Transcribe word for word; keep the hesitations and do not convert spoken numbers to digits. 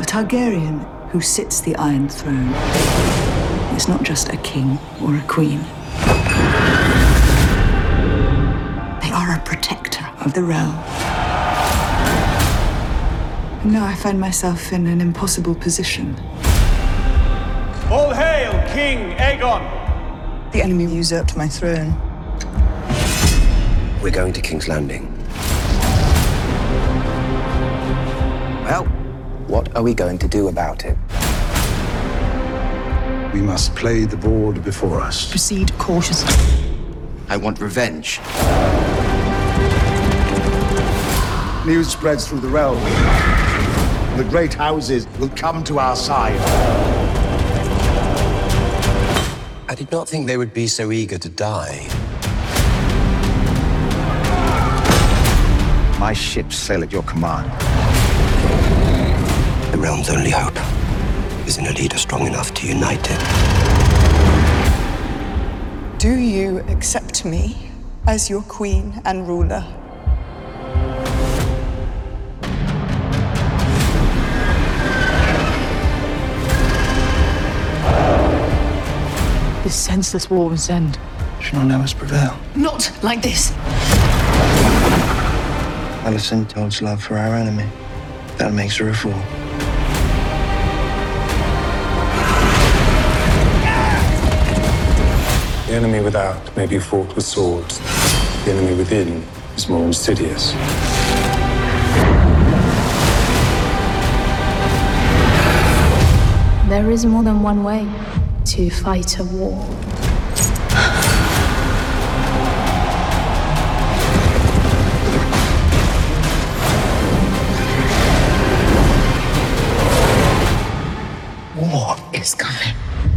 Targaryen who sits the Iron Throne is not just a king or a queen. They are a protector of the realm. And now I find myself in an impossible position. All hail, King Aegon! The enemy usurped my throne. We're going to King's Landing. Well, what are we going to do about it? We must play the board before us. Proceed cautiously. I want revenge. News spreads through the realm. The great houses will come to our side. I did not think they would be so eager to die. My ships sail at your command. The realm's only hope is in a leader strong enough to unite it. Do you accept me as your queen and ruler? This senseless war must end. Shall not let us prevail. Not like this. Alicent told love for our enemy. That makes her a fool. The enemy without may be fought with swords. The enemy within is more insidious. There is more than one way to fight a war. War is coming.